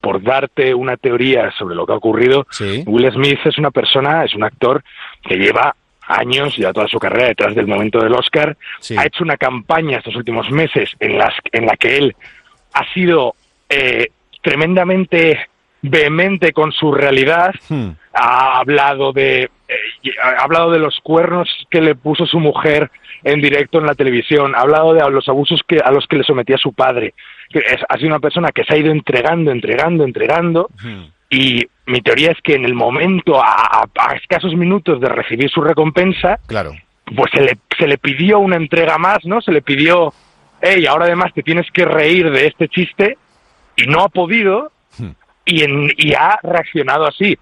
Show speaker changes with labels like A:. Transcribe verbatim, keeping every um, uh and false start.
A: por darte una teoría sobre lo que ha ocurrido,
B: Sí.
A: Will Smith es una persona, es un actor que lleva años, ya toda su carrera detrás del momento del Oscar,
B: Sí.
A: ha hecho una campaña estos últimos meses en, las, en la que él ha sido eh, tremendamente vehemente con su realidad,
B: Hmm.
A: ha hablado de eh, ha hablado de los cuernos que le puso su mujer en directo en la televisión, ha hablado de los abusos que a los que le sometía su padre, que es, ha sido una persona que se ha ido entregando, entregando, entregando,
B: Hmm.
A: y mi teoría es que en el momento, a, a, a escasos minutos de recibir su recompensa,
B: Claro.
A: pues se le, se le pidió una entrega más, ¿no? Se le pidió, hey, ahora además te tienes que reír de este chiste, y no ha podido,
B: Hmm.
A: y, en, y ha reaccionado así.